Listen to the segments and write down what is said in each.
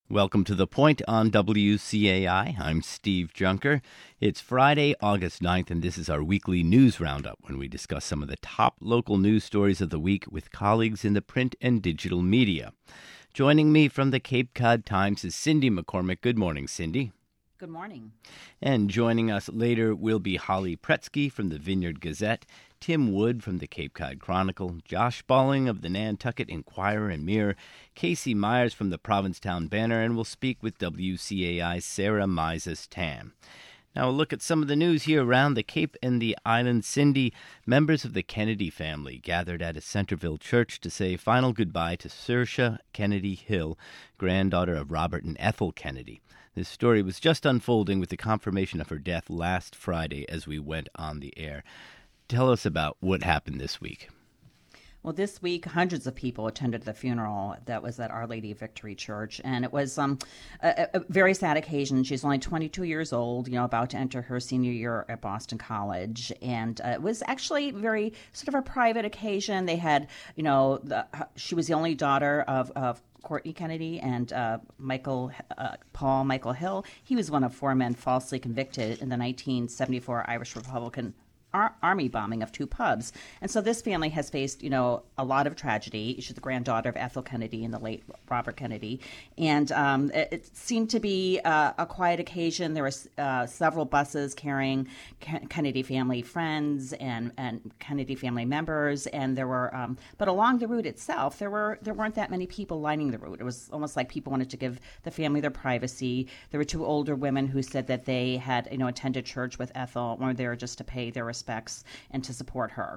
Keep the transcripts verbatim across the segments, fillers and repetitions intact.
Welcome to The Point on W C A I. I'm Steve Junker. It's Friday, August ninth, and this is our weekly news roundup when we discuss some of the top local news stories of the week with colleagues in the print and digital media. Joining me from the Cape Cod Times is Cindy McCormick. Good morning, Cindy. Good morning. And joining us later will be Holly Pretsky from the Vineyard Gazette, Tim Wood from the Cape Cod Chronicle, Josh Balling of the Nantucket Inquirer and Mirror, Casey Myers from the Provincetown Banner, and we'll speak with W C A I's Sarah Mizes Tam. Now, a look at some of the news here around the Cape and the island. Cindy, members of the Kennedy family gathered at a Centerville church to say final goodbye to Saoirse Kennedy Hill, granddaughter of Robert and Ethel Kennedy. This story was just unfolding with the confirmation of her death last Friday as we went on the air. Tell us about what happened this week. Well, this week, hundreds of people attended the funeral that was at Our Lady of Victory Church, and it was um, a, a very sad occasion. She's only twenty-two years old, you know, about to enter her senior year at Boston College, and uh, it was actually very sort of a private occasion. They had, you know, the, she was the only daughter of, of Courtney Kennedy and uh, Michael uh, Paul Michael Hill. He was one of four men falsely convicted in the nineteen seventy-four Irish Republican Ar- army bombing of two pubs. And so this family has faced, you know, a lot of tragedy. She's the granddaughter of Ethel Kennedy and the late Robert Kennedy. And um, it, it seemed to be uh, a quiet occasion. There were uh, several buses carrying Ken- Kennedy family friends and, and Kennedy family members. And there were, um, but along the route itself, there were there weren't that many people lining the route. It was almost like people wanted to give the family their privacy. There were two older women who said that they had, you know, attended church with Ethel, or they were just to pay their respects and to support her.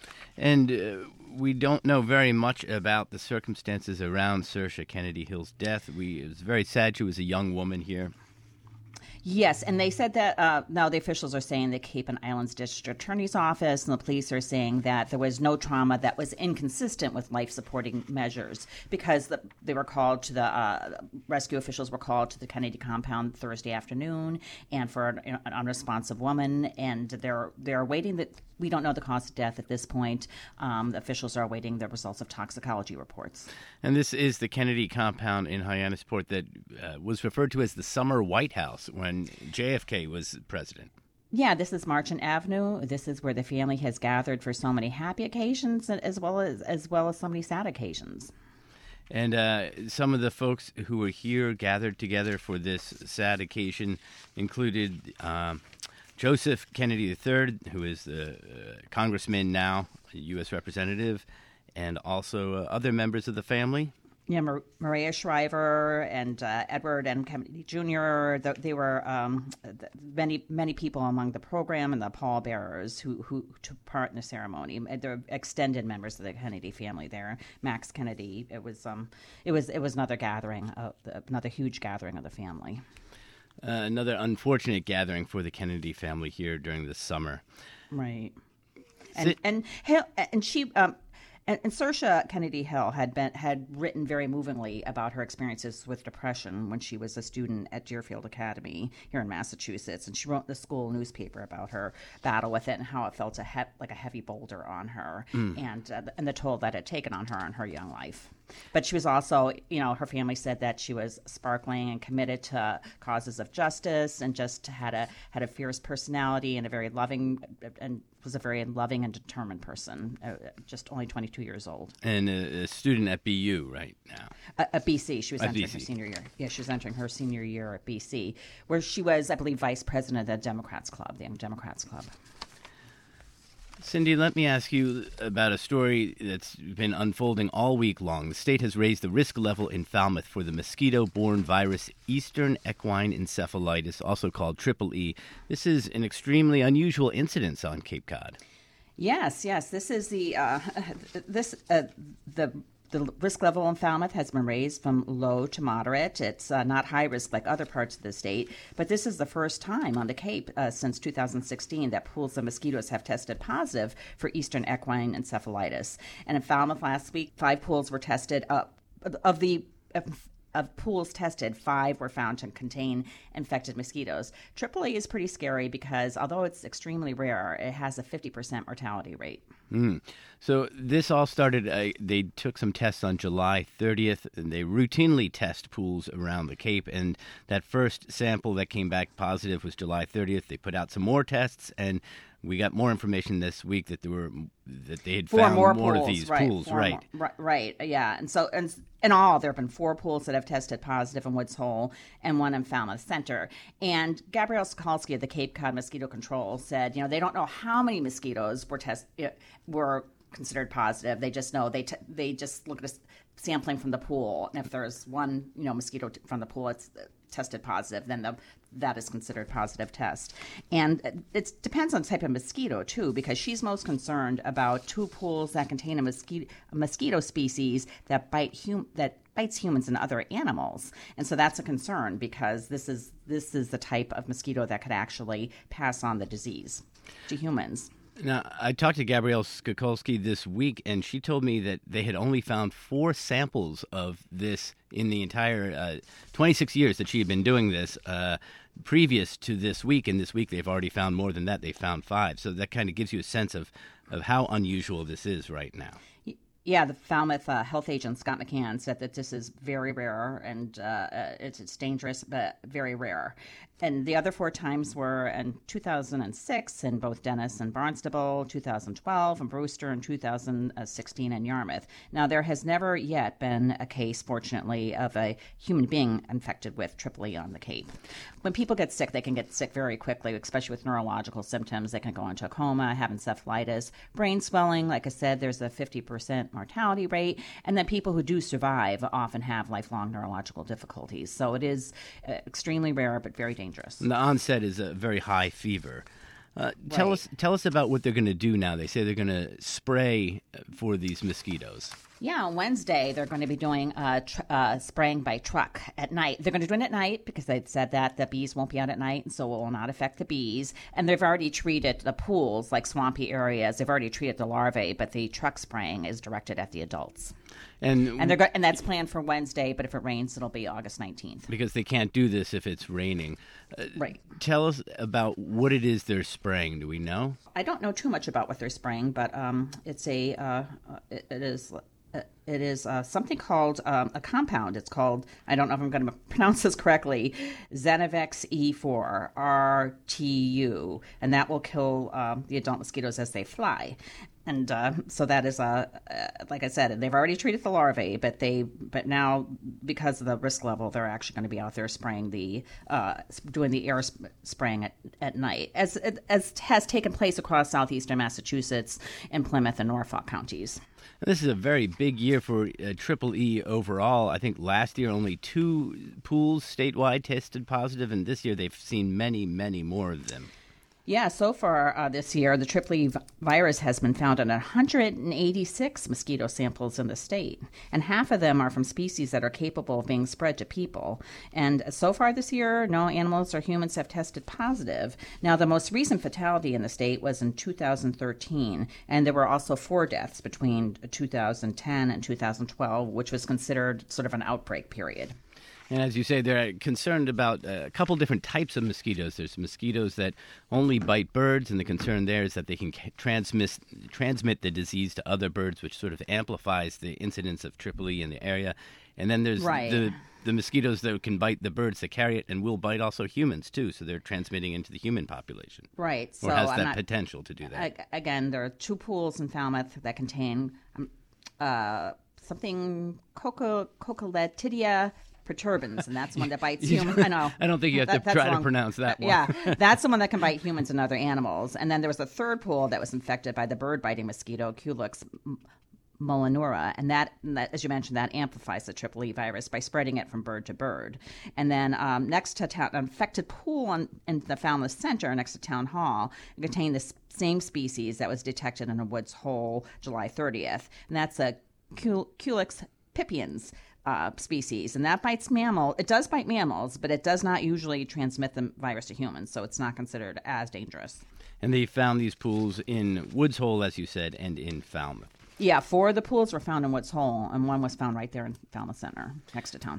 And uh, we don't know very much about the circumstances around Saoirse Kennedy Hill's death. We, it was very sad. She was a young woman here. Yes, and they said that uh, now the officials are saying the Cape and Islands District Attorney's Office and the police are saying that there was no trauma that was inconsistent with life-supporting measures because the, they were called to the uh, rescue officials were called to the Kennedy compound Thursday afternoon, and for an, an unresponsive woman, and they're they're waiting that we don't know the cause of death at this point. Um, the officials are awaiting the results of toxicology reports. And this is the Kennedy compound in Hyannisport that uh, was referred to as the Summer White House when J F K was president. Yeah, this is Marchant Avenue. This is where the family has gathered for so many happy occasions as well as as well as so many sad occasions. And uh, some of the folks who were here gathered together for this sad occasion included um, Joseph Kennedy the third, who is the uh, congressman now, a U S representative, and also uh, other members of the family. Yeah, Mar- Maria Shriver and uh, Edward M. Kennedy Junior The, they were um, the, many many people among the program and the pallbearers who, who took part in the ceremony. They're extended members of the Kennedy family there. Max Kennedy. It was um, it was it was another gathering, of the, another huge gathering of the family. Uh, another unfortunate gathering for the Kennedy family here during the summer. Right, and so, and and she. Um, And, and Saoirse Kennedy Hill had been had written very movingly about her experiences with depression when she was a student at Deerfield Academy here in Massachusetts, and she wrote in the school newspaper about her battle with it and how it felt a he- like a heavy boulder on her, mm. and uh, and the toll that it had taken on her in her young life. But she was also, you know, her family said that she was sparkling and committed to causes of justice, and just had a had a fierce personality and a very loving and was a very loving and determined person. Uh, just only twenty-two years old, and a, a student at B U right now. Uh, at B C, she was at entering B C. her senior year. Yeah, she was entering her senior year at B C, where she was, I believe, vice president of the Democrats Club, the Young Democrats Club. Cindy, let me ask you about a story that's been unfolding all week long. The state has raised the risk level in Falmouth for the mosquito-borne virus Eastern Equine Encephalitis, also called Triple E. This is an extremely unusual incidence on Cape Cod. Yes, yes. This is the uh, this uh, the. The risk level in Falmouth has been raised from low to moderate. It's uh, not high risk like other parts of the state, but this is the first time on the Cape uh, since two thousand sixteen that pools of mosquitoes have tested positive for Eastern Equine Encephalitis. And in Falmouth last week, five pools were tested. Uh, of the of pools tested, five were found to contain infected mosquitoes. Triple E is pretty scary because although it's extremely rare, it has a fifty percent mortality rate. Mm. So this all started, uh, they took some tests on July thirtieth, and they routinely test pools around the Cape, and that first sample that came back positive was July thirtieth. They put out some more tests, and we got more information this week that there were that they had four found more, more pools, of these right, pools, four right? More, right, yeah. And so, and in all, there have been four pools that have tested positive in Woods Hole and one in Falmouth Center. And Gabrielle Sokolsky of the Cape Cod Mosquito Control said, you know, they don't know how many mosquitoes were test were considered positive. They just know they t- they just look at a sampling from the pool, and if there's one, you know, mosquito t- from the pool, it's tested positive, then the that is considered positive test. And it depends on the type of mosquito, too, because she's most concerned about two pools that contain a mosquito, a mosquito species that bite hum, that bites humans and other animals. And so that's a concern because this is this is the type of mosquito that could actually pass on the disease to humans. Now, I talked to Gabrielle Skokolsky this week, and she told me that they had only found four samples of this in the entire uh, twenty-six years that she had been doing this uh, previous to this week. And this week they've already found more than that. They found five. So that kind of gives you a sense of, of how unusual this is right now. Yeah, the Falmouth uh, health agent, Scott McCann, said that this is very rare and uh, it's, it's dangerous, but very rare. And the other four times were in two thousand six in both Dennis and Barnstable, two thousand twelve in Brewster, and two thousand sixteen in Yarmouth. Now, there has never yet been a case, fortunately, of a human being infected with Triple E on the Cape. When people get sick, they can get sick very quickly, especially with neurological symptoms. They can go into a coma, have encephalitis, brain swelling. Like I said, there's a fifty percent mortality rate. And then people who do survive often have lifelong neurological difficulties. So it is uh, extremely rare, but very dangerous. And the onset is a very high fever. Uh, tell Right. us, tell us about what they're going to do now. They say they're going to spray for these mosquitoes. Yeah, on Wednesday, they're going to be doing uh, tr- uh, spraying by truck at night. They're going to do it at night because they'd said that the bees won't be out at night, and so it will not affect the bees. And they've already treated the pools, like swampy areas. They've already treated the larvae, but the truck spraying is directed at the adults. And, And they're go- and that's planned for Wednesday, but if it rains, it'll be August nineteenth. because they can't do this if it's raining. Uh, Right. Tell us about what it is they're spraying. Do we know? I don't know too much about what they're spraying, but um, it's a uh, uh, it, it is uh, it is uh, something called um, a compound. It's called, I don't know if I'm going to pronounce this correctly, Xanavex E four R T U, and that will kill um, the adult mosquitoes as they fly. And uh, so that is, uh, uh, like I said, they've already treated the larvae, but they, but now because of the risk level, they're actually going to be out there spraying the, uh, doing the air sp- spraying at, at night, as as has taken place across southeastern Massachusetts and Plymouth and Norfolk counties. This is a very big year for uh, Triple E overall. I think last year only two pools statewide tested positive, and this year they've seen many, many more of them. Yeah, so far uh, this year, the Triple E v- virus has been found in one hundred eighty-six mosquito samples in the state, and half of them are from species that are capable of being spread to people. And so far this year, no animals or humans have tested positive. Now, the most recent fatality in the state was in two thousand thirteen, and there were also four deaths between two thousand ten and two thousand twelve, which was considered sort of an outbreak period. And as you say, they're concerned about a couple different types of mosquitoes. There's mosquitoes that only bite birds, and the concern there is that they can transmit transmit the disease to other birds, which sort of amplifies the incidence of Triple E in the area. And then there's Right. the the mosquitoes that can bite the birds that carry it and will bite also humans, too. So they're transmitting into the human population. Right. So Or has I'm that not, potential to do that. Ag- Again, there are two pools in Falmouth that contain um, uh, something coca cocoletidia perturbans, and that's the one that bites humans. I know. I don't think you have That- to that's try to wrong. pronounce that one. Yeah, that's the one that can bite humans and other animals. And then there was a third pool that was infected by the bird-biting mosquito, Culex molinura, and that, and that, as you mentioned, that amplifies the Triple E virus by spreading it from bird to bird. And then um, next to town, an infected pool on, in the Falmouth Center next to Town Hall contained the same species that was detected in a Woods Hole July thirtieth, and that's a Cul- Culex pipiens. Uh, species, and that bites mammal. It does bite mammals, but it does not usually transmit the virus to humans, so it's not considered as dangerous. And they found these pools in Woods Hole, as you said, and in Falmouth. Yeah, four of the pools were found in Woods Hole, and one was found right there in Falmouth Center, next to Town Hall.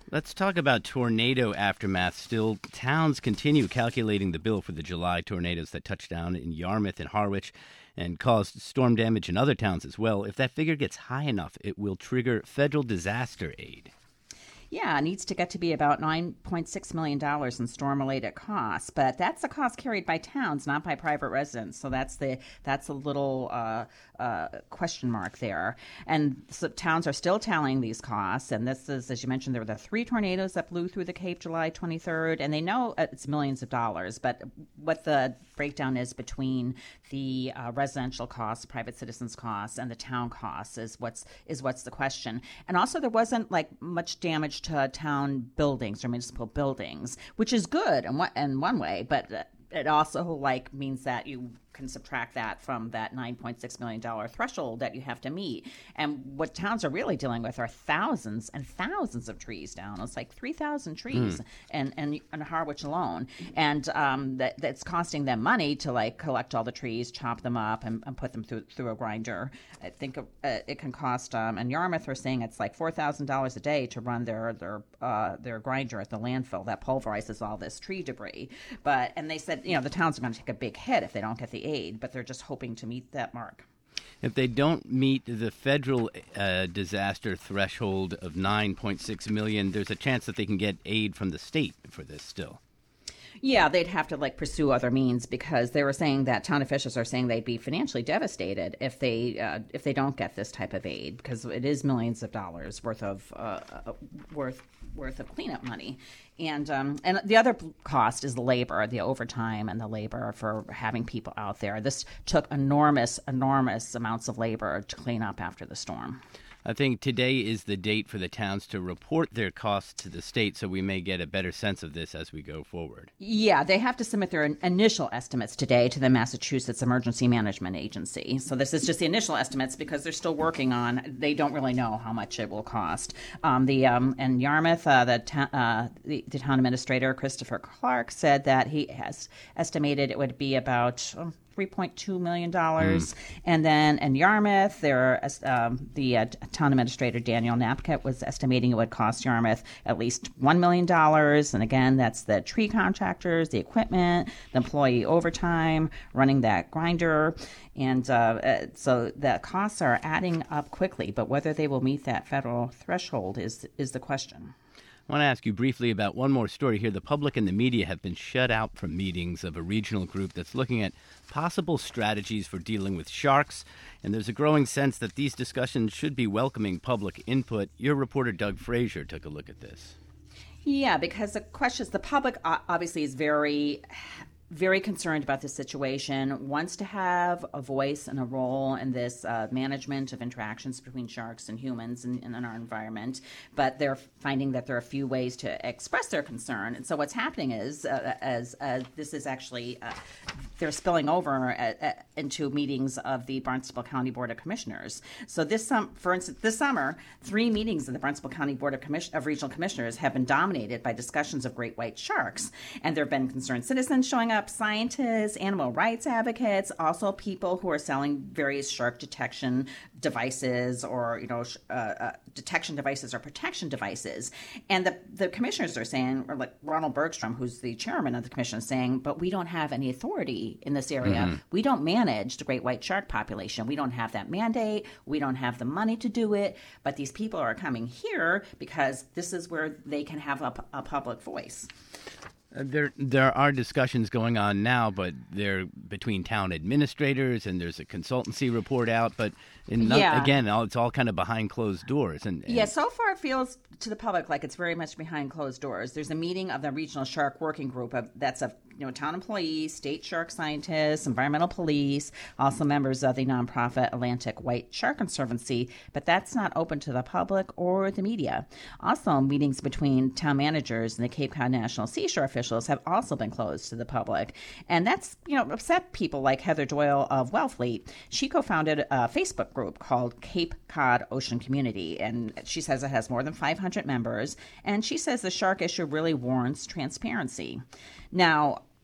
Let's talk about tornado aftermath. Still, towns continue calculating the bill for the July tornadoes that touched down in Yarmouth and Harwich and caused storm damage in other towns as well. If that figure gets high enough, it will trigger federal disaster aid. Yeah, it needs to get to be about nine point six million dollars in storm-related costs, but that's the cost carried by towns, not by private residents. So that's the that's a little uh, uh, question mark there. And so towns are still tallying these costs, and this is, as you mentioned, there were the three tornadoes that blew through the Cape July twenty-third, and they know it's millions of dollars, but what the breakdown is between the uh, residential costs, private citizens' costs, and the town costs is what's is what's the question. And also, there wasn't like much damage to town buildings or municipal buildings, which is good in one, in one way, but it also like means that you can subtract that from that nine point six million dollars threshold that you have to meet. And what towns are really dealing with are thousands and thousands of trees down. It's like three thousand trees mm. in, in, in Harwich alone. And um, that, that's costing them money to like collect all the trees, chop them up, and, and put them through through a grinder. I think uh, it can cost, um, in Yarmouth, they're saying it's like four thousand dollars a day to run their their uh, their grinder at the landfill that pulverizes all this tree debris. But and they said, you know, the towns are going to take a big hit if they don't get the aid, but they're just hoping to meet that mark. If they don't meet the federal uh, disaster threshold of nine point six million dollars, there's a chance that they can get aid from the state for this still. Yeah, they'd have to like pursue other means because they were saying that town officials are saying they'd be financially devastated if they uh, if they don't get this type of aid because it is millions of dollars worth of uh, worth worth of cleanup money. And um, and the other cost is the labor, the overtime and the labor for having people out there. This took enormous, enormous amounts of labor to clean up after the storm. I think today is the date for the towns to report their costs to the state, so we may get a better sense of this as we go forward. Yeah, they have to submit their initial estimates today to the Massachusetts Emergency Management Agency. So this is just the initial estimates because they're still working on. They don't really know how much it will cost. Um, the um, in Yarmouth, uh, the, ta- uh, the the town administrator Christopher Clark said that he has estimated it would be about Um, three point two million dollars. Mm. And then in Yarmouth, there um, the uh, town administrator, Daniel Napkett, was estimating it would cost Yarmouth at least one million dollars. And again, that's the tree contractors, the equipment, the employee overtime, running that grinder. And uh, uh, so the costs are adding up quickly, but whether they will meet that federal threshold is is the question. I want to ask you briefly about one more story here. The public and the media have been shut out from meetings of a regional group that's looking at possible strategies for dealing with sharks, and there's a growing sense that these discussions should be welcoming public input. Your reporter, Doug Frazier, took a look at this. Yeah, because the question is, the public obviously is very... very concerned about this situation, wants to have a voice and a role in this uh, management of interactions between sharks and humans in, in our environment, but they're finding that there are a few ways to express their concern. And so what's happening is, uh, as uh, this is actually, uh, they're spilling over at, at, into meetings of the Barnstable County Board of Commissioners. So this, um, for instance, this summer, three meetings in the Barnstable County Board of, Commission- of Regional Commissioners have been dominated by discussions of great white sharks. And there have been concerned citizens showing up, scientists, animal rights advocates, also people who are selling various shark detection devices or, you know, uh, uh, detection devices or protection devices. And the, the commissioners are saying, or like Ronald Bergstrom, who's the chairman of the commission, is saying, but we don't have any authority in this area. Mm-hmm. We don't manage the great white shark population. We don't have that mandate. We don't have the money to do it. But these people are coming here because this is where they can have a, a public voice. Uh, there there are discussions going on now, but they're between town administrators, and there's a consultancy report out. But in not, yeah. again, it's all kind of behind closed doors. And, and yeah, so far it feels to the public like it's very much behind closed doors. There's a meeting of the Regional Shark Working Group of, that's of you know town employees, state shark scientists, environmental police, also members of the nonprofit Atlantic White Shark Conservancy. But that's not open to the public or the media. Also, meetings between town managers and the Cape Cod National Seashore officials have also been closed to the public. And that's, you know, upset people like Heather Doyle of Wellfleet. She co-founded a Facebook group called Cape Cod Ocean Community, and she says it has more than five hundred members, and she says the shark issue really warrants transparency. Now,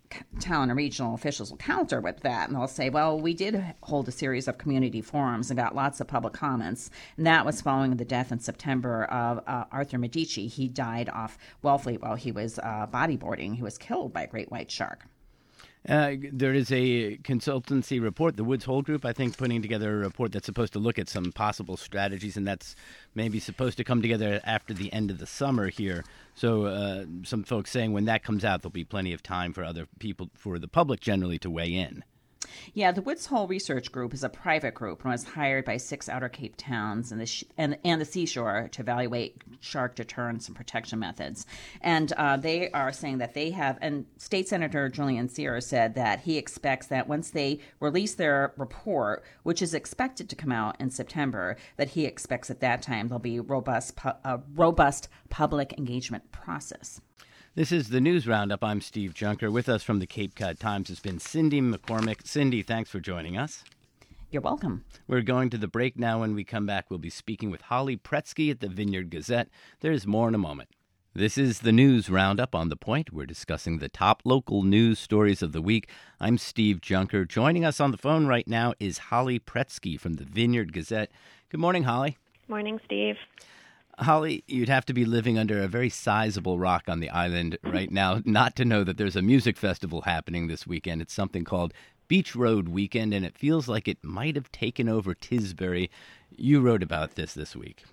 town and regional officials will counter with that, and they'll say, well, we did hold a series of community forums and got lots of public comments, and that was following the death in September of uh, Arthur Medici. He died off Wellfleet while he was uh, bodyboarding. He was killed by a great white shark. Uh, there is a consultancy report, the Woods Hole Group, I think, putting together a report that's supposed to look at some possible strategies, and that's maybe supposed to come together after the end of the summer here. So uh, some folks saying when that comes out, there'll be plenty of time for other people, for the public generally, to weigh in. Yeah, the Woods Hole Research Group is a private group and was hired by six Outer Cape towns and the sh- and, and the seashore to evaluate shark deterrence and protection methods. And uh, they are saying that they have, and State Senator Julian Sears said that he expects that once they release their report, which is expected to come out in September, that he expects at that time there'll be robust, pu- a robust public engagement process. This is the News Roundup. I'm Steve Junker. With us from the Cape Cod Times has been Cindy McCormick. Cindy, thanks for joining us. You're welcome. We're going to the break now. When we come back, we'll be speaking with Holly Pretsky at the Vineyard Gazette. There's more in a moment. This is the News Roundup on The Point. We're discussing the top local news stories of the week. I'm Steve Junker. Joining us on the phone right now is Holly Pretsky from the Vineyard Gazette. Good morning, Holly. Morning, Steve. Holly, you'd have to be living under a very sizable rock on the island right now not to know that there's a music festival happening this weekend. It's something called Beach Road Weekend, and it feels like it might have taken over Tisbury. You wrote about this this week.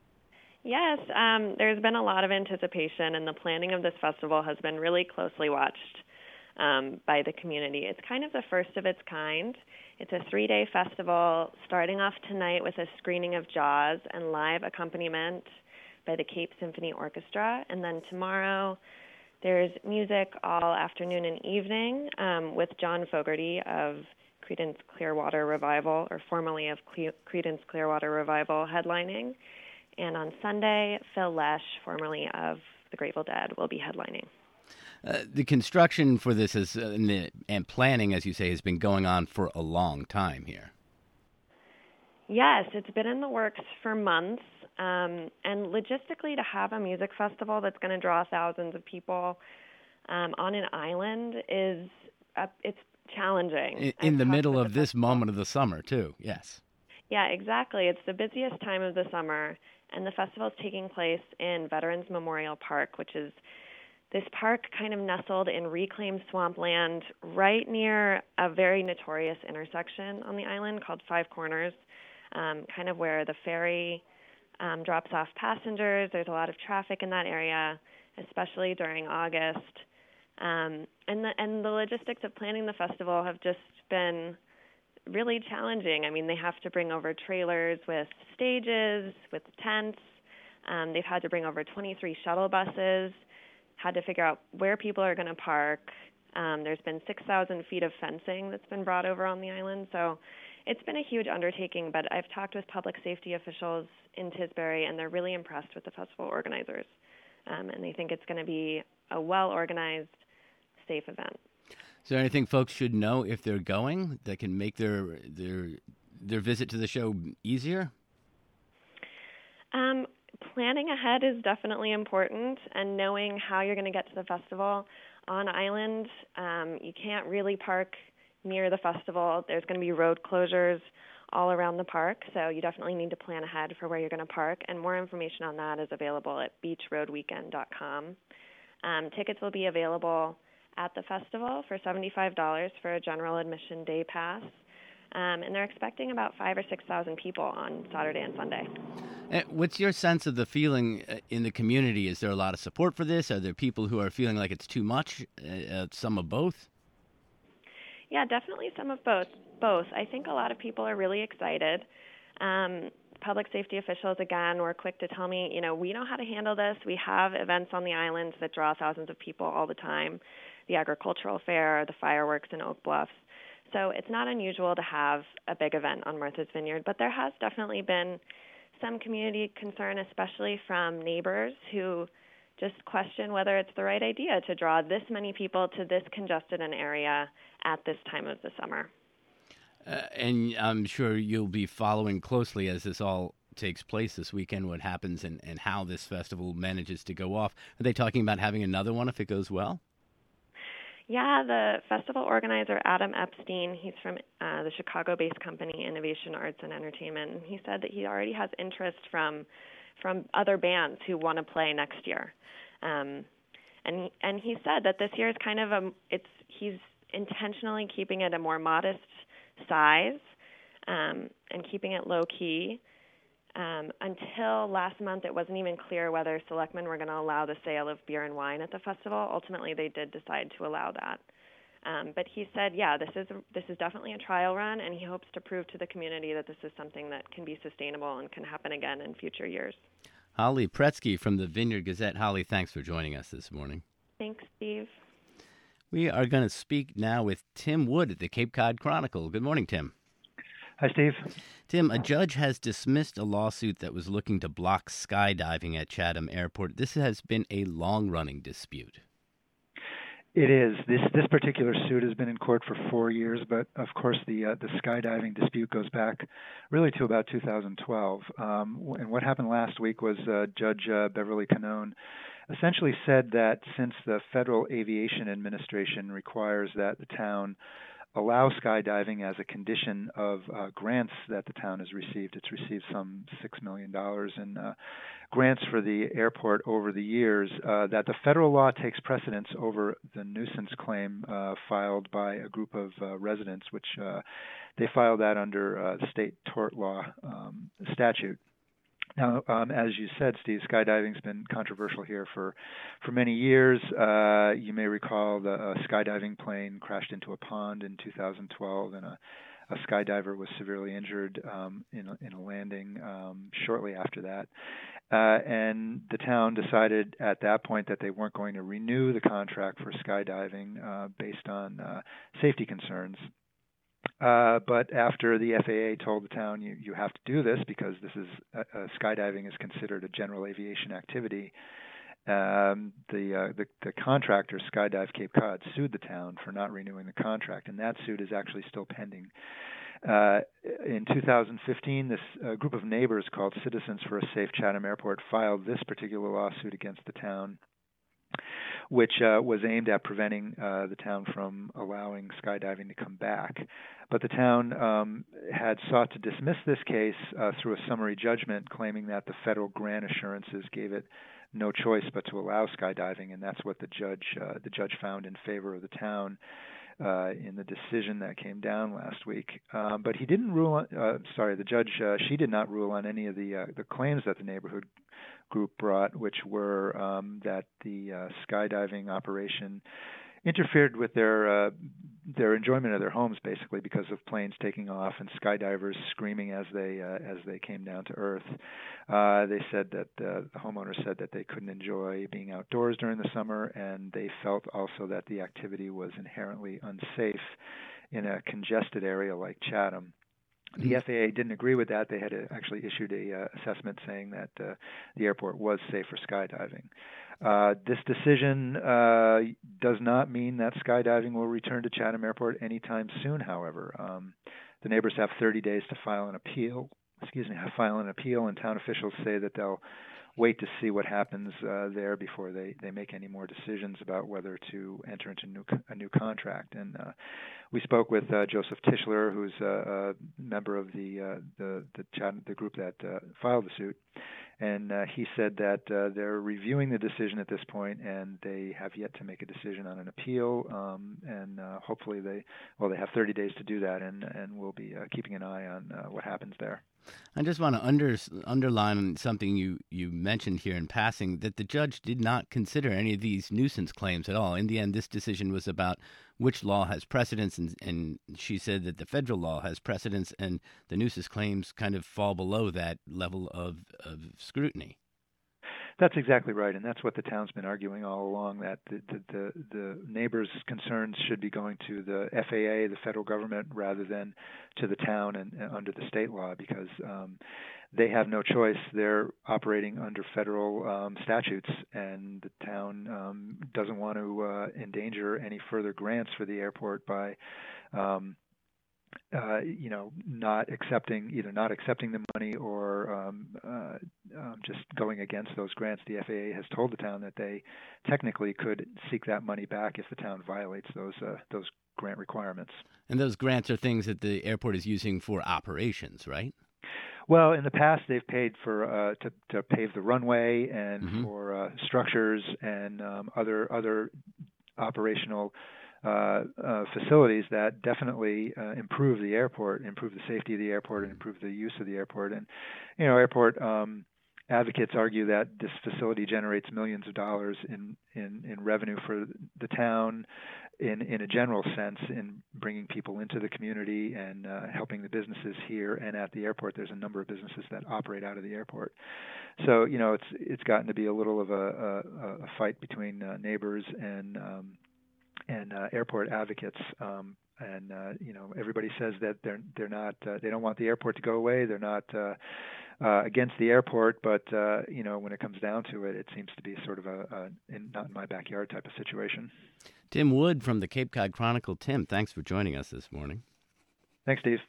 Yes, um, there's been a lot of anticipation, and the planning of this festival has been really closely watched um, by the community. It's kind of the first of its kind. It's a three-day festival starting off tonight with a screening of Jaws and live accompaniment by the Cape Symphony Orchestra. And then tomorrow there's music all afternoon and evening um, with John Fogerty of Creedence Clearwater Revival, or formerly of Cle- Creedence Clearwater Revival, headlining. And on Sunday, Phil Lesh, formerly of the Grateful Dead, will be headlining. Uh, the construction for this is, uh, and, the, and planning, as you say, has been going on for a long time here. Yes, it's been in the works for months. Um, and logistically, to have a music festival that's going to draw thousands of people um, on an island is uh, it's challenging. In, in the middle of this moment of the summer, too, yes. Yeah, exactly. It's the busiest time of the summer, and the festival is taking place in Veterans Memorial Park, which is this park kind of nestled in reclaimed swampland right near a very notorious intersection on the island called Five Corners, um, kind of where the ferry um, drops off passengers. There's a lot of traffic in that area, especially during August. Um, and, the, and the logistics of planning the festival have just been really challenging. I mean, they have to bring over trailers with stages, with tents. Um, they've had to bring over twenty-three shuttle buses, had to figure out where people are going to park. Um, there's been six thousand feet of fencing that's been brought over on the island. So it's been a huge undertaking, but I've talked with public safety officials in Tisbury, and they're really impressed with the festival organizers. Um, and they think it's going to be a well-organized, safe event. Is there anything folks should know if they're going that can make their their their visit to the show easier? Um, planning ahead is definitely important, and knowing how you're going to get to the festival on island. Um, you can't really park near the festival. There's going to be road closures all around the park, so you definitely need to plan ahead for where you're going to park, and more information on that is available at beach road weekend dot com. Um, tickets will be available at the festival for seventy-five dollars for a general admission day pass. Um, and they're expecting about five or six thousand people on Saturday and Sunday. And what's your sense of the feeling in the community? Is there a lot of support for this? Are there people who are feeling like it's too much? Uh, some of both? Yeah, definitely some of both. Both. I think a lot of people are really excited. Um, public safety officials, again, were quick to tell me, you know, we know how to handle this. We have events on the islands that draw thousands of people all the time. The agricultural fair, the fireworks in Oak Bluffs. So it's not unusual to have a big event on Martha's Vineyard, but there has definitely been some community concern, especially from neighbors who just question whether it's the right idea to draw this many people to this congested an area at this time of the summer. Uh, and I'm sure you'll be following closely as this all takes place this weekend, what happens and, and how this festival manages to go off. Are they talking about having another one if it goes well? Yeah, the festival organizer, Adam Epstein, he's from uh, the Chicago-based company Innovation Arts and Entertainment, and he said that he already has interest from from other bands who want to play next year. Um, and and he said that this year is kind of a it's he's intentionally keeping it a more modest size um, and keeping it low key. Um, until last month, it wasn't even clear whether selectmen were going to allow the sale of beer and wine at the festival. Ultimately, they did decide to allow that. Um, but he said, yeah, this is this is definitely a trial run, and he hopes to prove to the community that this is something that can be sustainable and can happen again in future years. Holly Pretsky from the Vineyard Gazette. Holly, thanks for joining us this morning. Thanks, Steve. We are going to speak now with Tim Wood at the Cape Cod Chronicle. Good morning, Tim. Hi, Steve. Tim, a judge has dismissed a lawsuit that was looking to block skydiving at Chatham Airport. This has been a long-running dispute. It is. This this particular suit has been in court for four years, but of course the uh, the skydiving dispute goes back really to about two thousand twelve. Um, and what happened last week was uh, Judge uh, Beverly Canone essentially said that since the Federal Aviation Administration requires that the town allow skydiving as a condition of uh, grants that the town has received. It's received some six million dollars in uh, grants for the airport over the years, uh, that the federal law takes precedence over the nuisance claim uh, filed by a group of uh, residents, which uh, they filed that under uh, the state tort law um, statute. Now, um, as you said, Steve, skydiving's been controversial here for, for many years. Uh, you may recall the uh, skydiving plane crashed into a pond in two thousand twelve, and a, a skydiver was severely injured um, in, a, in a landing um, shortly after that. Uh, and the town decided at that point that they weren't going to renew the contract for skydiving uh, based on uh, safety concerns. Uh, but after the F A A told the town you, you have to do this because this is uh, uh, skydiving is considered a general aviation activity, um, the, uh, the the contractor Skydive Cape Cod sued the town for not renewing the contract, and that suit is actually still pending. Uh, in two thousand fifteen, this uh, group of neighbors called Citizens for a Safe Chatham Airport filed this particular lawsuit against the town, which uh, was aimed at preventing uh, the town from allowing skydiving to come back. But the town um, had sought to dismiss this case uh, through a summary judgment, claiming that the federal grant assurances gave it no choice but to allow skydiving, and that's what the judge uh, the judge found in favor of the town uh, in the decision that came down last week. Um, but he didn't rule on. Uh, sorry, the judge uh, she did not rule on any of the uh, the claims that the neighborhood group brought, which were um, that the uh, skydiving operation interfered with their uh, their enjoyment of their homes, basically because of planes taking off and skydivers screaming as they uh, as they came down to earth. Uh, they said that uh, the homeowners said that they couldn't enjoy being outdoors during the summer, and they felt also that the activity was inherently unsafe in a congested area like Chatham. The F A A didn't agree with that. They had actually issued a uh, assessment saying that uh, the airport was safe for skydiving. Uh, this decision uh, does not mean that skydiving will return to Chatham Airport anytime soon, however. Um, the neighbors have thirty days to file an appeal. Excuse me, file an appeal, and town officials say that they'll wait to see what happens uh, there before they, they make any more decisions about whether to enter into new, a new contract. And uh, we spoke with uh, Joseph Tischler, who's a, a member of the uh, the the, chat, the group that uh, filed the suit, and uh, he said that uh, they're reviewing the decision at this point, and they have yet to make a decision on an appeal. Um, and uh, hopefully they well they have thirty days to do that, and and we'll be uh, keeping an eye on uh, what happens there. I just want to under, underline something you, you mentioned here in passing, that the judge did not consider any of these nuisance claims at all. In the end, this decision was about which law has precedence, and, and she said that the federal law has precedence, and the nuisance claims kind of fall below that level of, of scrutiny. That's exactly right, and that's what the town's been arguing all along, that the, the, the, the neighbors' concerns should be going to the F A A, the federal government, rather than to the town and, and under the state law, because um, they have no choice. They're operating under federal um, statutes, and the town um, doesn't want to uh, endanger any further grants for the airport by um, uh, you know, not accepting either not accepting the money or um, uh, um, just going against those grants. The F A A has told the town that they technically could seek that money back if the town violates those uh, those grant requirements. And those grants are things that the airport is using for operations, right? Well, in the past, they've paid for uh, to, to pave the runway and mm-hmm. for uh, structures and um, other other operational uh, uh, facilities that definitely uh, improve the airport, improve the safety of the airport, and improve the use of the airport. And you know, airport um, advocates argue that this facility generates millions of dollars in in, in revenue for the town. In, in a general sense, in bringing people into the community and uh, helping the businesses here and at the airport. There's a number of businesses that operate out of the airport. So, you know, it's it's gotten to be a little of a, a, a fight between uh, neighbors and um, and uh, airport advocates. Um, and uh, you know, everybody says that they're they're not uh, they don't want the airport to go away. They're not uh, uh, against the airport, but uh, you know, when it comes down to it, it seems to be sort of a, a in, not in my backyard type of situation. Tim Wood from the Cape Cod Chronicle. Tim, thanks for joining us this morning. Thanks, Steve.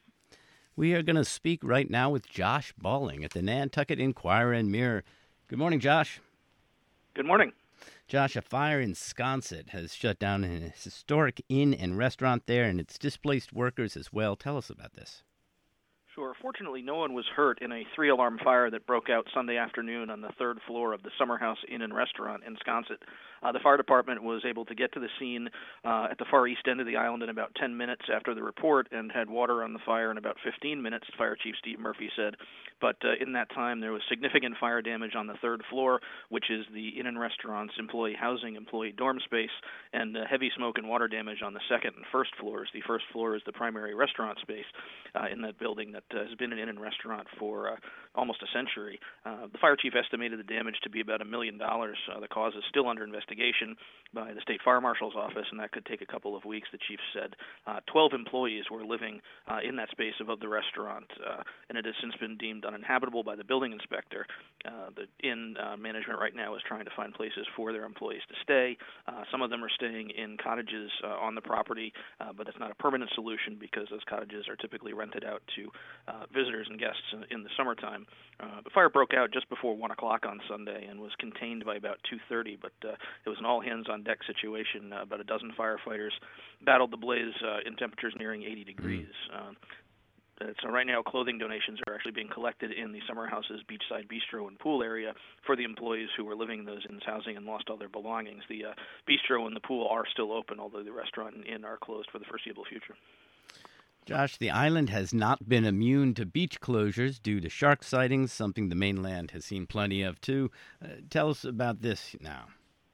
We are going to speak right now with Josh Balling at the Nantucket Enquirer and Mirror. Good morning, Josh. Good morning. Josh, a fire in Sconset has shut down a historic inn and restaurant there, and it's displaced workers as well. Tell us about this. Sure. Fortunately, no one was hurt in a three-alarm fire that broke out Sunday afternoon on the third floor of the Summer House Inn and Restaurant in Sconset. Uh, the fire department was able to get to the scene uh, at the far east end of the island in about ten minutes after the report and had water on the fire in about fifteen minutes, Fire Chief Steve Murphy said. But uh, in that time, there was significant fire damage on the third floor, which is the Inn and Restaurant's employee housing, employee dorm space, and uh, heavy smoke and water damage on the second and first floors. The first floor is the primary restaurant space uh, in that building that uh, has been an inn and restaurant for uh, almost a century. Uh, the fire chief estimated the damage to be about a million dollars. Uh, the cause is still under investigation by the state fire marshal's office, and that could take a couple of weeks, the chief said. Uh, Twelve employees were living uh, in that space above the restaurant, uh, and it has since been deemed uninhabitable by the building inspector. Uh, the inn uh, management right now is trying to find places for their employees to stay. Uh, some of them are staying in cottages uh, on the property, uh, but it's not a permanent solution because those cottages are typically rented out to uh, visitors and guests in, in the summertime. Uh, the fire broke out just before one o'clock on Sunday and was contained by about two thirty, but uh, it was an all-hands-on-deck situation. Uh, about a dozen firefighters battled the blaze uh, in temperatures nearing eighty degrees. Mm. Uh, so right now, clothing donations are actually being collected in the Summer House's beachside bistro and pool area for the employees who were living in those inns housing and lost all their belongings. The uh, bistro and the pool are still open, although the restaurant and inn are closed for the foreseeable future. Josh, the island has not been immune to beach closures due to shark sightings, something the mainland has seen plenty of too. Uh, tell us about this now.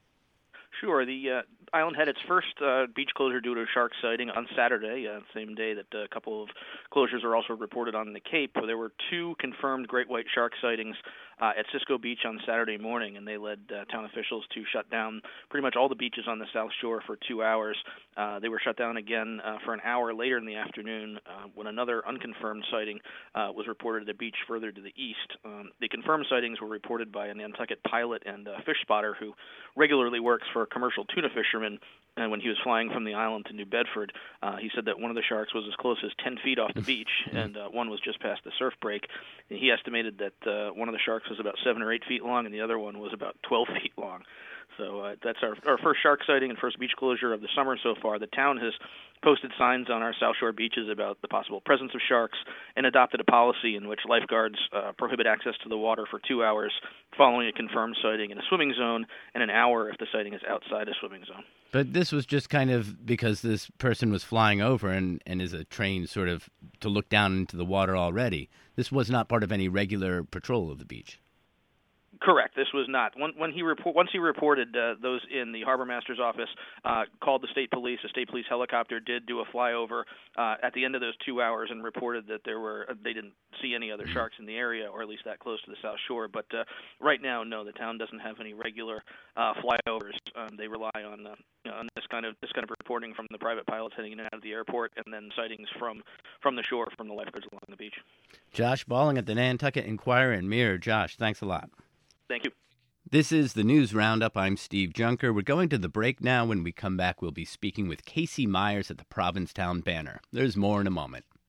Sure. The uh, island had its first uh, beach closure due to a shark sighting on Saturday, uh, same day that uh, a couple of closures are also reported on the Cape. There were two confirmed great white shark sightings uh, at Cisco Beach on Saturday morning, and they led uh, town officials to shut down pretty much all the beaches on the South Shore for two hours. Uh, they were shut down again uh, for an hour later in the afternoon uh, when another unconfirmed sighting uh, was reported at a beach further to the east. Um, the confirmed sightings were reported by a Nantucket pilot and uh, fish spotter who regularly works for commercial tuna fishermen, and when he was flying from the island to New Bedford, uh, he said that one of the sharks was as close as ten feet off the beach, and uh, one was just past the surf break. He estimated that uh, one of the sharks was about seven or eight feet long, and the other one was about twelve feet long. So uh, that's our, our first shark sighting and first beach closure of the summer so far. The town has posted signs on our South Shore beaches about the possible presence of sharks and adopted a policy in which lifeguards uh, prohibit access to the water for two hours following a confirmed sighting in a swimming zone and an hour if the sighting is outside a swimming zone. But this was just kind of because this person was flying over and, and is a trained sort of to look down into the water already. This was not part of any regular patrol of the beach. Correct. This was not. When, when he report, once he reported uh, those in the harbor master's office, uh, called the state police. A state police helicopter did do a flyover uh, at the end of those two hours and reported that there were they didn't see any other sharks in the area, or at least that close to the South Shore. But uh, right now, no, the town doesn't have any regular uh, flyovers. Um, they rely on, uh, you know, on this kind of this kind of reporting from the private pilots heading in and out of the airport, and then sightings from from the shore from the lifeguards along the beach. Josh Balling at the Nantucket Enquirer and Mirror. Josh, thanks a lot. Thank you. This is the News Roundup. I'm Steve Junker. We're going to the break now. When we come back, we'll be speaking with Casey Myers at the Provincetown Banner. There's more in a moment.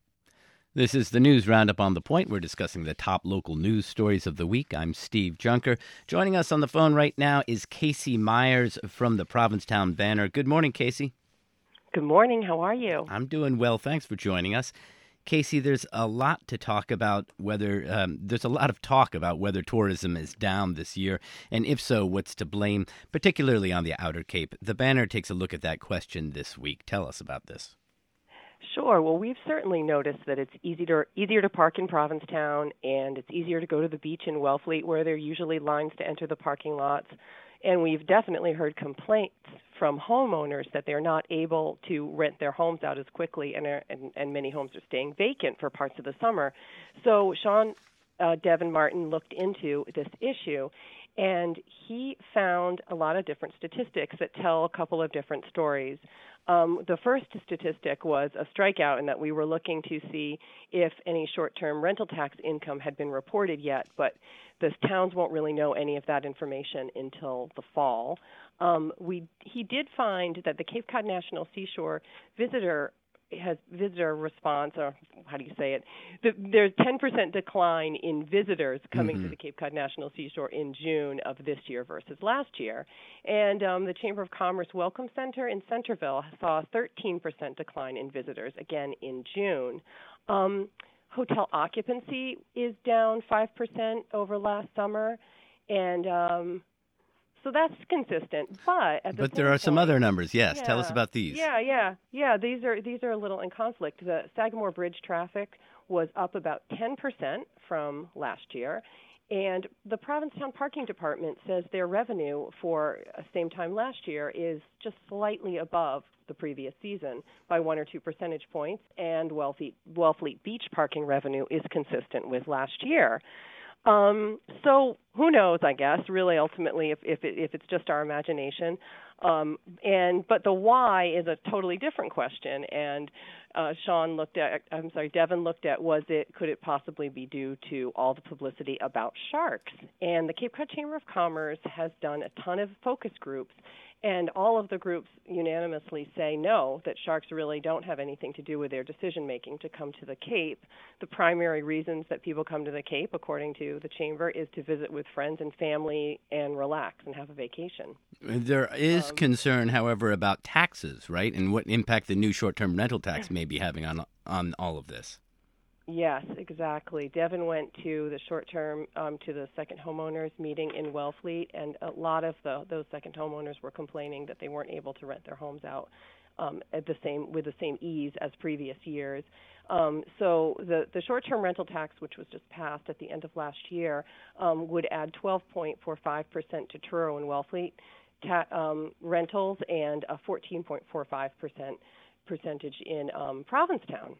This is the News Roundup on The Point. We're discussing the top local news stories of the week. I'm Steve Junker. Joining us on the phone right now is Casey Myers from the Provincetown Banner. Good morning, Casey. Good morning. How are you? I'm doing well. Thanks for joining us. Casey, there's a lot to talk about whether um, there's a lot of talk about whether tourism is down this year, and if so, what's to blame, particularly on the Outer Cape. The Banner takes a look at that question this week. Tell us about this. Sure. Well, we've certainly noticed that it's easier to, easier to park in Provincetown, and it's easier to go to the beach in Wellfleet, where there are usually lines to enter the parking lots. And we've definitely heard complaints from homeowners that they're not able to rent their homes out as quickly, and, are, and, and many homes are staying vacant for parts of the summer. So Sean uh, Devin Martin looked into this issue, and he found a lot of different statistics that tell a couple of different stories. Um, the first statistic was a strikeout, in that we were looking to see if any short-term rental tax income had been reported yet, but the towns won't really know any of that information until the fall. Um, we he did find that the Cape Cod National Seashore visitor has visitor response, or how do you say it? The, there's ten percent decline in visitors coming mm-hmm. to the Cape Cod National Seashore in June of this year versus last year. And um, the Chamber of Commerce Welcome Center in Centerville saw a thirteen percent decline in visitors, again in June. Um, hotel occupancy is down five percent over last summer, and um, so that's consistent. But at the but same there are point, some other numbers. Yes, yeah, tell us about these. Yeah, yeah, yeah. These are these are a little in conflict. The Sagamore Bridge traffic was up about ten percent from last year, and the Provincetown Parking Department says their revenue for same time last year is just slightly above the previous season by one or two percentage points, and Wellfleet, Wellfleet Beach parking revenue is consistent with last year. Um, so who knows, I guess, really ultimately if if, it, if it's just our imagination. Um, and but the why is a totally different question. And uh, Sean looked at, I'm sorry, Devin looked at, was it, could it possibly be due to all the publicity about sharks? And the Cape Cod Chamber of Commerce has done a ton of focus groups, and all of the groups unanimously say no, that sharks really don't have anything to do with their decision-making to come to the Cape. The primary reasons that people come to the Cape, according to the Chamber, is to visit with friends and family and relax and have a vacation. There is um, concern, however, about taxes, right, and what impact the new short-term rental tax may be having on on all of this. Yes, exactly. Devin went to the short-term, um, to the second homeowners meeting in Wellfleet, and a lot of the, those second homeowners were complaining that they weren't able to rent their homes out um, at the same with the same ease as previous years. Um, so the, the short-term rental tax, which was just passed at the end of last year, um, would add twelve point four five percent to Truro and Wellfleet ta- um, rentals, and a fourteen point four five percent percentage in um, Provincetown.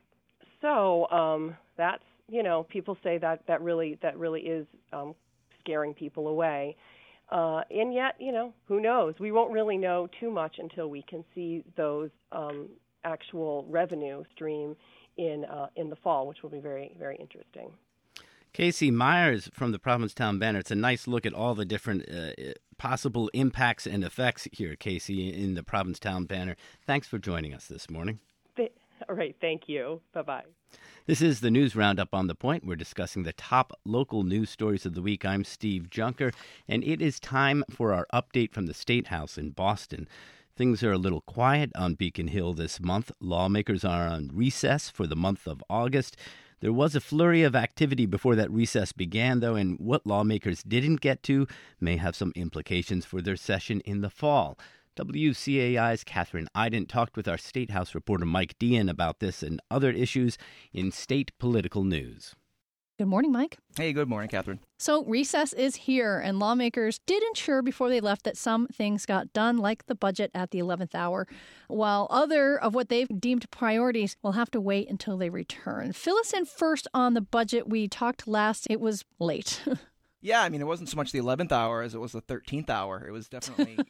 So um, that's, you know, people say that that really that really is um, scaring people away. Uh, and yet, you know, who knows? We won't really know too much until we can see those um, actual revenue stream in uh, in the fall, which will be very, very interesting. Casey Myers from the Provincetown Banner. It's a nice look at all the different uh, possible impacts and effects here, Casey, in the Provincetown Banner. Thanks for joining us this morning. All right, thank you. Bye-bye. This is the News Roundup on The Point. We're discussing the top local news stories of the week. I'm Steve Junker, and it is time for our update from the State House in Boston. Things are a little quiet on Beacon Hill this month. Lawmakers are on recess for the month of August. There was a flurry of activity before that recess began, though, and what lawmakers didn't get to may have some implications for their session in the fall. W C A I's Catherine Ident talked with our State House reporter Mike Dean about this and other issues in state political news. Good morning, Mike. Hey, good morning, Catherine. So recess is here, and lawmakers did ensure before they left that some things got done, like the budget at the eleventh hour, while other of what they've deemed priorities will have to wait until they return. Fill us in first on the budget. We talked last. It was late. Yeah, I mean, it wasn't so much the eleventh hour as it was the thirteenth hour. It was definitely, you know,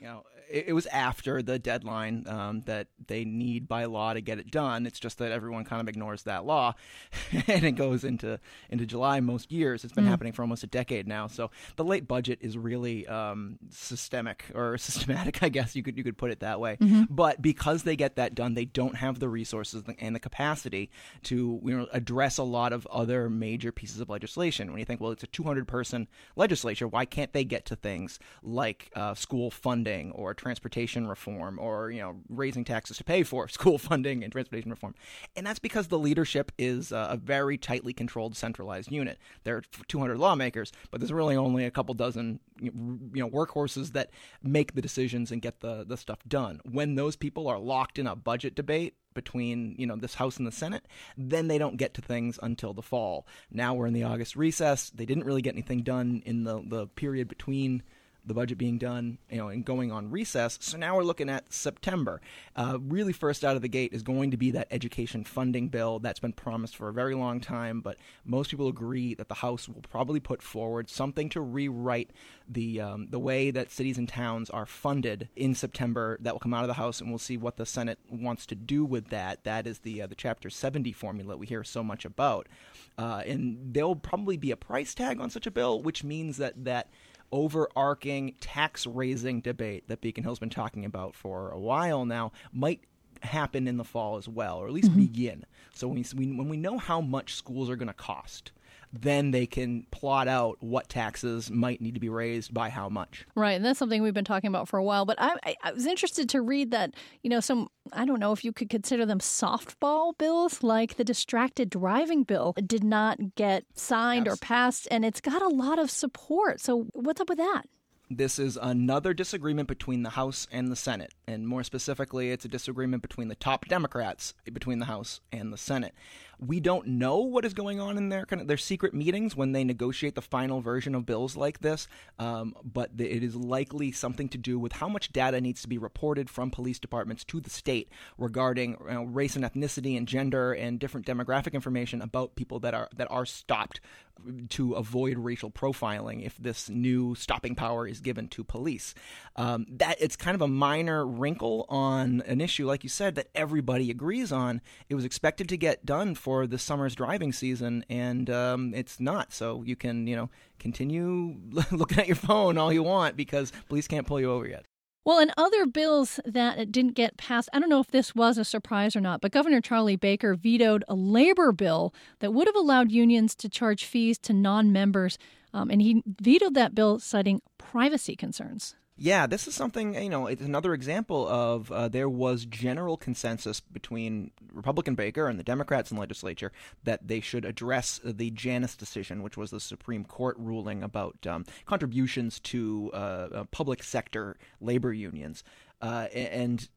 it was after the deadline um, that they need by law to get it done. It's just that everyone kind of ignores that law, and it goes into into July most years. It's been mm. happening for almost a decade now. So the late budget is really um, systemic or systematic, I guess you could you could put it that way. Mm-hmm. But because they get that done, they don't have the resources and the capacity to you know address a lot of other major pieces of legislation. When you think, well, it's a two hundred person legislature, why can't they get to things like uh, school funding or transportation reform, or you know raising taxes to pay for school funding and transportation reform? And that's because the leadership is uh, a very tightly controlled, centralized unit. There are two hundred lawmakers, but there's really only a couple dozen you know workhorses that make the decisions and get the the stuff done. When those people are locked in a budget debate between you know this House and the Senate, then they don't get to things until the fall. Now we're in the August recess. They didn't really get anything done in the the period between the budget being done, you know, and going on recess. So now we're looking at September. Uh, really first out of the gate is going to be that education funding bill that's been promised for a very long time, but most people agree that the House will probably put forward something to rewrite the um, the way that cities and towns are funded in September. That will come out of the House, and we'll see what the Senate wants to do with that. That is the uh, the Chapter seventy formula we hear so much about. Uh, and there'll probably be a price tag on such a bill, which means that that overarching tax-raising debate that Beacon Hill's been talking about for a while now might happen in the fall as well, or at least mm-hmm. begin. So when we, when we know how much schools are going to cost, then they can plot out what taxes might need to be raised by how much. Right, and that's something we've been talking about for a while. But I, I, I was interested to read that, you know, some, I don't know if you could consider them softball bills, like the distracted driving bill did not get signed Absolutely. or passed, and it's got a lot of support. So what's up with that? This is another disagreement between the House and the Senate, and more specifically, it's a disagreement between the top Democrats between the House and the Senate. We don't know what is going on in their kind of their secret meetings when they negotiate the final version of bills like this, um, but the, it is likely something to do with how much data needs to be reported from police departments to the state regarding you know, race and ethnicity and gender and different demographic information about people that are that are stopped to avoid racial profiling if this new stopping power is given to police. Um, that it's kind of a minor wrinkle on an issue, like you said, that everybody agrees on. It was expected to get done for the summer's driving season, and um, it's not. So you can, you know, continue looking at your phone all you want because police can't pull you over yet. Well, and other bills that didn't get passed, I don't know if this was a surprise or not, but Governor Charlie Baker vetoed a labor bill that would have allowed unions to charge fees to non-members, um, and he vetoed that bill citing privacy concerns. Yeah, this is something, you know, it's another example of uh, there was general consensus between Republican Baker and the Democrats in the legislature that they should address the Janus decision, which was the Supreme Court ruling about um, contributions to uh, uh, public sector labor unions. Uh, and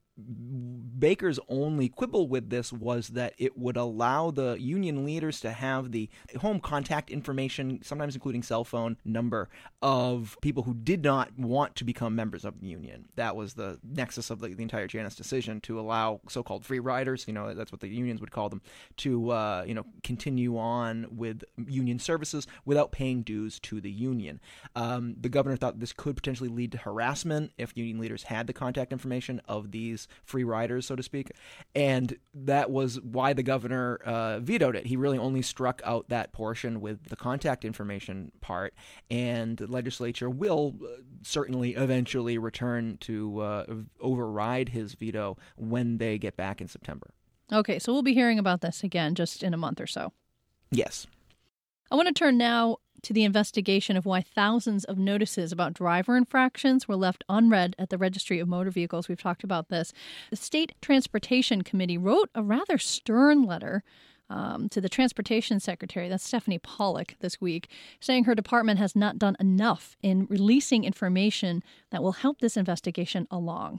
Baker's only quibble with this was that it would allow the union leaders to have the home contact information, sometimes including cell phone number, of people who did not want to become members of the union. That was the nexus of the, the entire Janus decision, to allow so-called free riders, you know, that's what the unions would call them, to, uh, you know, continue on with union services without paying dues to the union. Um, the governor thought this could potentially lead to harassment if union leaders had the contact information of these free riders, so to speak. And that was why the governor uh, vetoed it. He really only struck out that portion with the contact information part, and the legislature will uh, certainly eventually return to uh, override his veto when they get back in September. Okay, so we'll be hearing about this again just in a month or so. Yes. I want to turn now to the investigation of why thousands of notices about driver infractions were left unread at the Registry of Motor Vehicles. We've talked about this. The State Transportation Committee wrote a rather stern letter um, to the Transportation Secretary, that's Stephanie Pollock, this week, saying her department has not done enough in releasing information that will help this investigation along.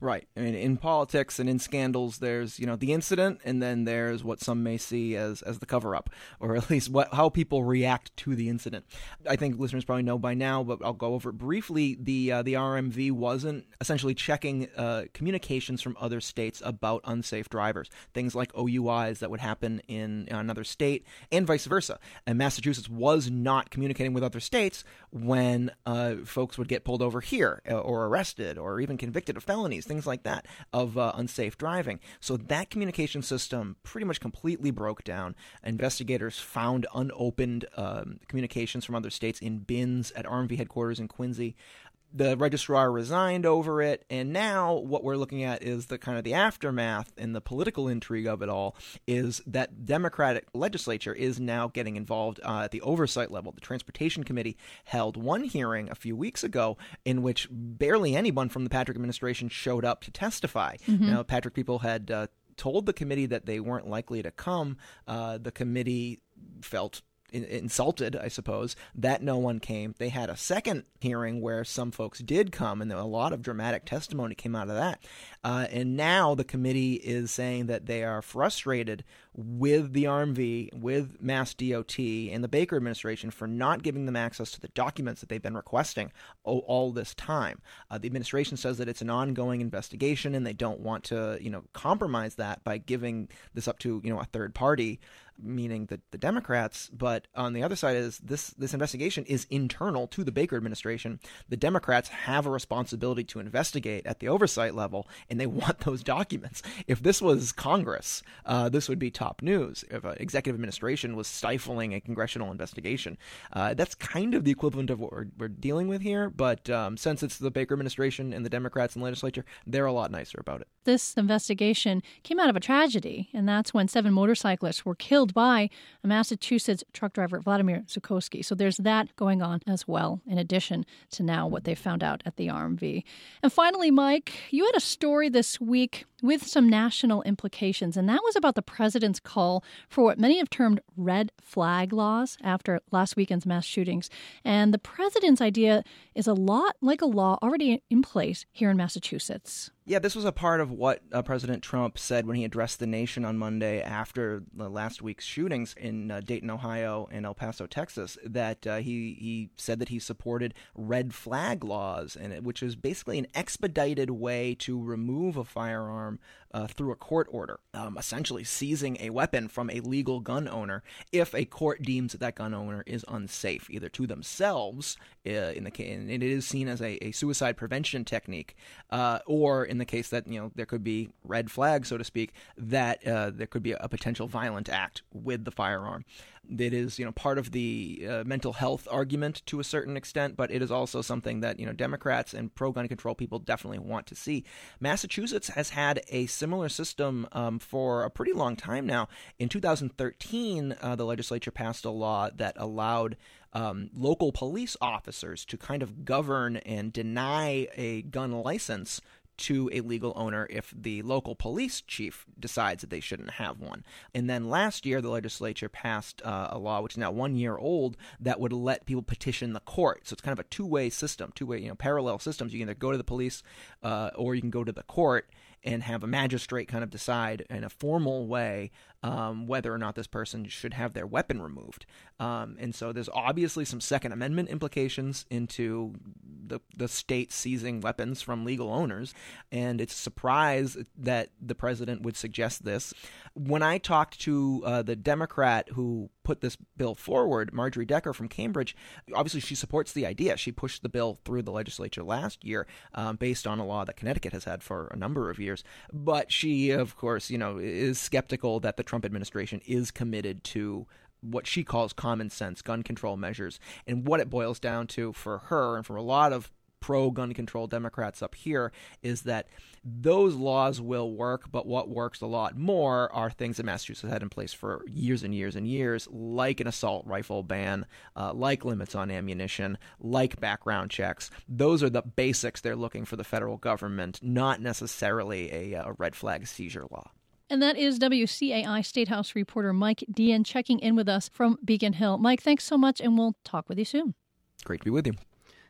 Right. I mean, in politics and in scandals, there's, you know, the incident, and then there's what some may see as, as the cover-up, or at least what how people react to the incident. I think listeners probably know by now, but I'll go over it briefly. The uh, the R M V wasn't essentially checking uh, communications from other states about unsafe drivers, things like O U Is that would happen in another state, and vice versa. And Massachusetts was not communicating with other states when uh, folks would get pulled over here, or arrested, or even convicted of felonies, things like that, of uh, unsafe driving. So that communication system pretty much completely broke down. Investigators found unopened um, communications from other states in bins at R M V headquarters in Quincy. The registrar resigned over it, and now what we're looking at is the kind of the aftermath and the political intrigue of it all is that Democratic legislature is now getting involved uh, at the oversight level. The Transportation Committee held one hearing a few weeks ago in which barely anyone from the Patrick administration showed up to testify. Mm-hmm. Now, Patrick people had uh, told the committee that they weren't likely to come. Uh, the committee felt insulted, I suppose, that no one came. They had a second hearing where some folks did come, and a lot of dramatic testimony came out of that. Uh, and now the committee is saying that they are frustrated with the R M V, with Mass D O T, and the Baker administration for not giving them access to the documents that they've been requesting all, all this time. Uh, the administration says that it's an ongoing investigation, and they don't want to, you know, compromise that by giving this up to, you know, a third party, meaning the, the Democrats. But on the other side is this this investigation is internal to the Baker administration. The Democrats have a responsibility to investigate at the oversight level, and they want those documents. If this was Congress, uh, this would be top news. If an executive administration was stifling a congressional investigation, uh, that's kind of the equivalent of what we're, we're dealing with here. But um, since it's the Baker administration and the Democrats in the legislature, they're a lot nicer about it. This investigation came out of a tragedy, and that's when seven motorcyclists were killed by a Massachusetts truck driver, Vladimir Zukoski. So there's that going on as well, in addition to now what they found out at the R M V. And finally, Mike, you had a story this week with some national implications, and that was about the president's call for what many have termed red flag laws after last weekend's mass shootings. And the president's idea is a lot like a law already in place here in Massachusetts. Yeah, this was a part of what uh, President Trump said when he addressed the nation on Monday after the last week's shootings in uh, Dayton, Ohio, and El Paso, Texas, that uh, he, he said that he supported red flag laws, and it, which is basically an expedited way to remove a firearm uh, through a court order, um, essentially seizing a weapon from a legal gun owner if a court deems that that gun owner is unsafe, either to themselves, uh, in the case, and it is seen as a, a suicide prevention technique, uh, or in the case that, you know, there could be red flags, so to speak, that uh, there could be a, a potential violent act with the firearm. It is, you know, part of the uh, mental health argument to a certain extent, but it is also something that, you know, Democrats and pro-gun control people definitely want to see. Massachusetts has had a similar system um, for a pretty long time now. In two thousand thirteen, uh, the legislature passed a law that allowed Um, local police officers to kind of govern and deny a gun license to a legal owner if the local police chief decides that they shouldn't have one. And then last year, the legislature passed uh, a law, which is now one year old, that would let people petition the court. So it's kind of a two-way system, two-way, you know, parallel systems. You can either go to the police uh, or you can go to the court and have a magistrate kind of decide in a formal way um, whether or not this person should have their weapon removed. Um, and so there's obviously some Second Amendment implications into the, the state seizing weapons from legal owners. And it's a surprise that the president would suggest this. When I talked to uh, the Democrat who put this bill forward, Marjorie Decker from Cambridge, obviously she supports the idea. She pushed the bill through the legislature last year um, based on a law that Connecticut has had for a number of years. But she, of course, you know, is skeptical that the Trump administration is committed to what she calls common sense gun control measures. And what it boils down to for her and for a lot of pro-gun control Democrats up here is that those laws will work, but what works a lot more are things that Massachusetts had in place for years and years and years, like an assault rifle ban, uh, like limits on ammunition, like background checks. Those are the basics they're looking for the federal government, not necessarily a, a red flag seizure law. And that is W C A I State House reporter Mike Dean checking in with us from Beacon Hill. Mike, thanks so much, and we'll talk with you soon. Great to be with you.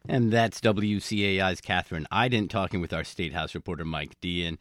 And that's W C A I's Catherine Iden talking with our State House reporter Mike Dean.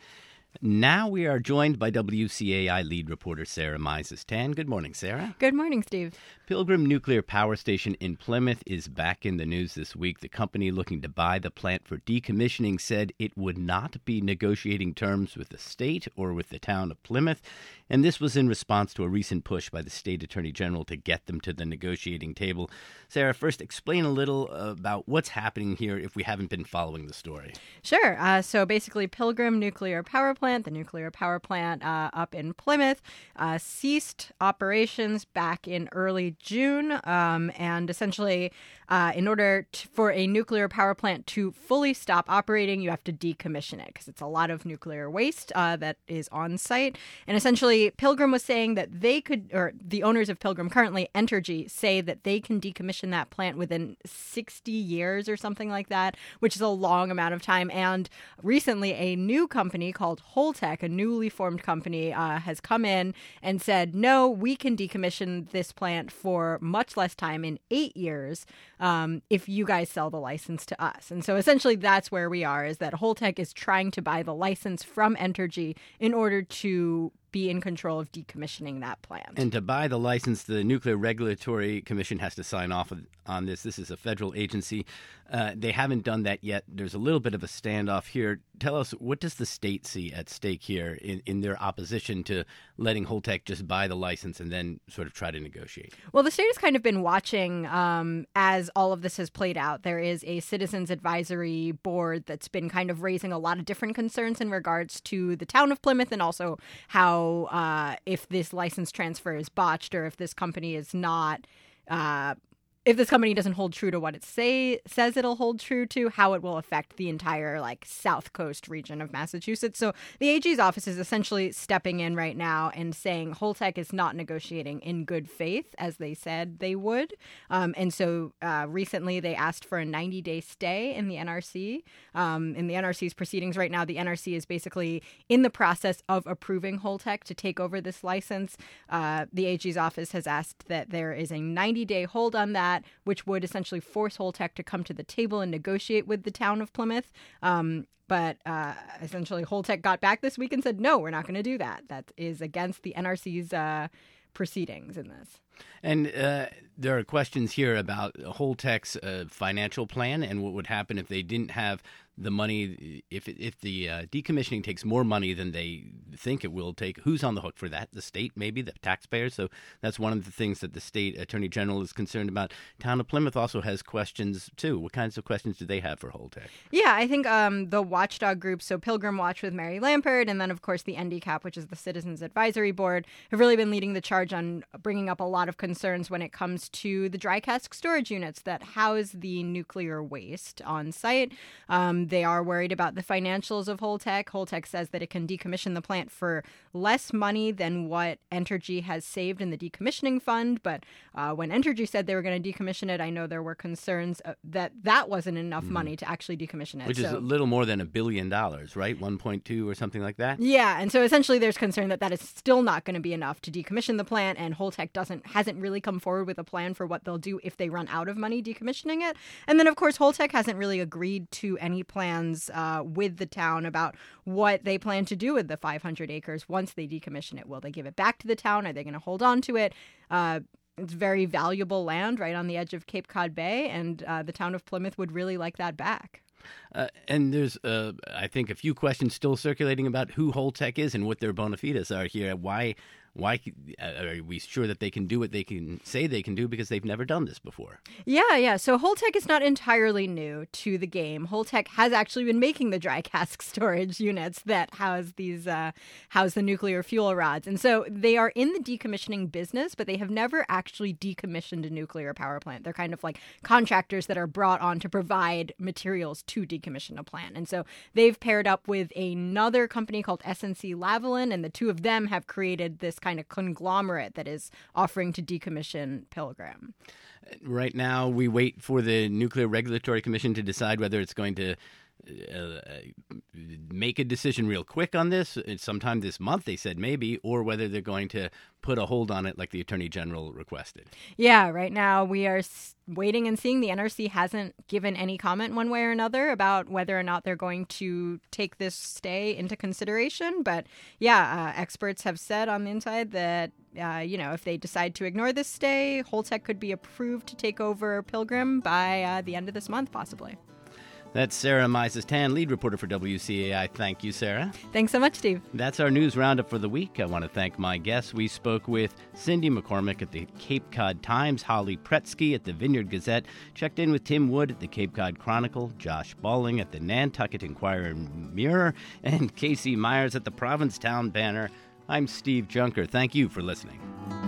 Now we are joined by W C A I lead reporter Sarah Mises-Tan. Good morning, Sarah. Good morning, Steve. Pilgrim Nuclear Power Station in Plymouth is back in the news this week. The company looking to buy the plant for decommissioning said it would not be negotiating terms with the state or with the town of Plymouth. And this was in response to a recent push by the state attorney general to get them to the negotiating table. Sarah, first explain a little about what's happening here if we haven't been following the story. Sure. Uh, so basically, Pilgrim Nuclear Power Plant, the nuclear power plant uh, up in Plymouth, uh, ceased operations back in early June. Um, and essentially, uh, in order to, for a nuclear power plant to fully stop operating, you have to decommission it because it's a lot of nuclear waste uh, that is on site. And essentially, Pilgrim was saying that they could, or the owners of Pilgrim currently, Entergy, say that they can decommission that plant within sixty years or something like that, which is a long amount of time. And recently, a new company called Holtec, a newly formed company, uh, has come in and said, no, we can decommission this plant for much less time, in eight years, um, if you guys sell the license to us. And so essentially that's where we are, is that Holtec is trying to buy the license from Entergy in order to be in control of decommissioning that plant. And to buy the license, the Nuclear Regulatory Commission has to sign off on this. This is a federal agency. Uh, they haven't done that yet. There's a little bit of a standoff here. Tell us, what does the state see at stake here in, in their opposition to letting Holtec just buy the license and then sort of try to negotiate? Well, the state has kind of been watching um, as all of this has played out. There is a citizens advisory board that's been kind of raising a lot of different concerns in regards to the town of Plymouth, and also how Uh, if this license transfer is botched, or if this company is not, uh, if this company doesn't hold true to what it say says it'll hold true to, how it will affect the entire like South Coast region of Massachusetts. So the A G's office is essentially stepping in right now and saying Holtec is not negotiating in good faith, as they said they would. Um, and so uh, recently they asked for a ninety-day stay in the N R C. Um, in the N R C's proceedings right now, the N R C is basically in the process of approving Holtec to take over this license. Uh, the A G's office has asked that there is a ninety-day hold on that, which would essentially force Holtec to come to the table and negotiate with the town of Plymouth. Um, but uh, essentially, Holtec got back this week and said, no, we're not going to do that. That is against the N R C's uh, proceedings in this. And uh, there are questions here about Holtec's uh, financial plan and what would happen if they didn't have the money, if if the uh, decommissioning takes more money than they think it will take. Who's on the hook for that? The state, maybe, the taxpayers? So that's one of the things that the state attorney general is concerned about. Town of Plymouth also has questions, too. What kinds of questions do they have for Holtec? Yeah, I think um, the watchdog groups, so Pilgrim Watch with Mary Lampert, and then, of course, the N D CAP, which is the Citizens Advisory Board, have really been leading the charge on bringing up a lot of concerns when it comes to the dry cask storage units that house the nuclear waste on site. Um, they are worried about the financials of Holtec. Holtec says that it can decommission the plant for less money than what Entergy has saved in the decommissioning fund. But uh, when Entergy said they were going to decommission it, I know there were concerns uh, that that wasn't enough mm. money to actually decommission it. Which so, is a little more than a billion dollars, right? one point two or something like that? Yeah, and so essentially there's concern that that is still not going to be enough to decommission the plant, and Holtec doesn't hasn't really come forward with a plan for what they'll do if they run out of money decommissioning it. And then, of course, Holtec hasn't really agreed to any plans uh, with the town about what they plan to do with the five hundred acres once they decommission it. Will they give it back to the town? Are they going to hold on to it? Uh, it's very valuable land right on the edge of Cape Cod Bay, and uh, the town of Plymouth would really like that back. Uh, and there's, uh, I think, a few questions still circulating about who Holtec is and what their bona fides are here. Why Why are we sure that they can do what they can say they can do, because they've never done this before? Yeah, yeah. So Holtec is not entirely new to the game. Holtec has actually been making the dry cask storage units that house these uh, house the nuclear fuel rods, and so they are in the decommissioning business, but they have never actually decommissioned a nuclear power plant. They're kind of like contractors that are brought on to provide materials to decommission a plant, and so they've paired up with another company called S N C Lavalin, and the two of them have created this kind of conglomerate that is offering to decommission Pilgrim. Right now, we wait for the Nuclear Regulatory Commission to decide whether it's going to uh, make a decision real quick on this sometime this month, they said maybe, or whether they're going to put a hold on it like the Attorney General requested. Yeah, right now we are waiting and seeing. The N R C hasn't given any comment one way or another about whether or not they're going to take this stay into consideration. But yeah, uh, experts have said on the inside that, uh, you know, if they decide to ignore this stay, Holtec could be approved to take over Pilgrim by uh, the end of this month, possibly. That's Sarah Mises-Tan, lead reporter for W C A I. Thank you, Sarah. Thanks so much, Steve. That's our news roundup for the week. I want to thank my guests. We spoke with Cindy McCormick at the Cape Cod Times, Holly Pretsky at the Vineyard Gazette, checked in with Tim Wood at the Cape Cod Chronicle, Josh Balling at the Nantucket Enquirer and Mirror, and Casey Myers at the Provincetown Banner. I'm Steve Junker. Thank you for listening.